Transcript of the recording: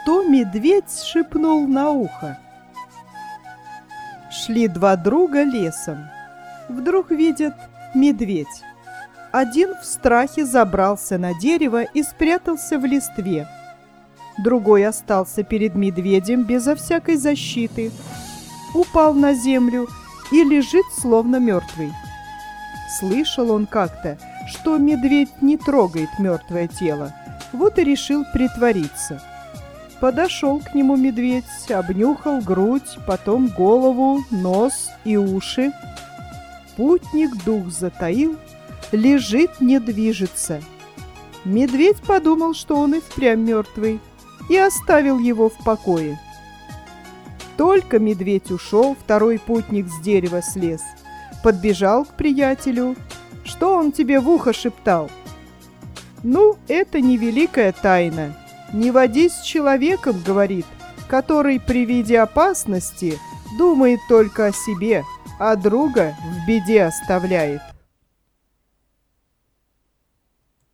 что медведь шепнул на ухо. Шли два друга лесом. Вдруг видят медведь. Один в страхе забрался на дерево и спрятался в листве. Другой остался перед медведем безо всякой защиты. Упал на землю и лежит словно мертвый. Слышал он как-то, что медведь не трогает мертвое тело, вот и решил притвориться. Подошел к нему медведь, обнюхал грудь, потом голову, нос и уши. Путник дух затаил, лежит, не движется. Медведь подумал, что он и впрямь мертвый, и оставил его в покое. Только медведь ушел, второй путник с дерева слез. Подбежал к приятелю. Что он тебе в ухо шептал? Ну, это невеликая тайна. Не водись с человеком, говорит, который при виде опасности думает только о себе, а друга в беде оставляет.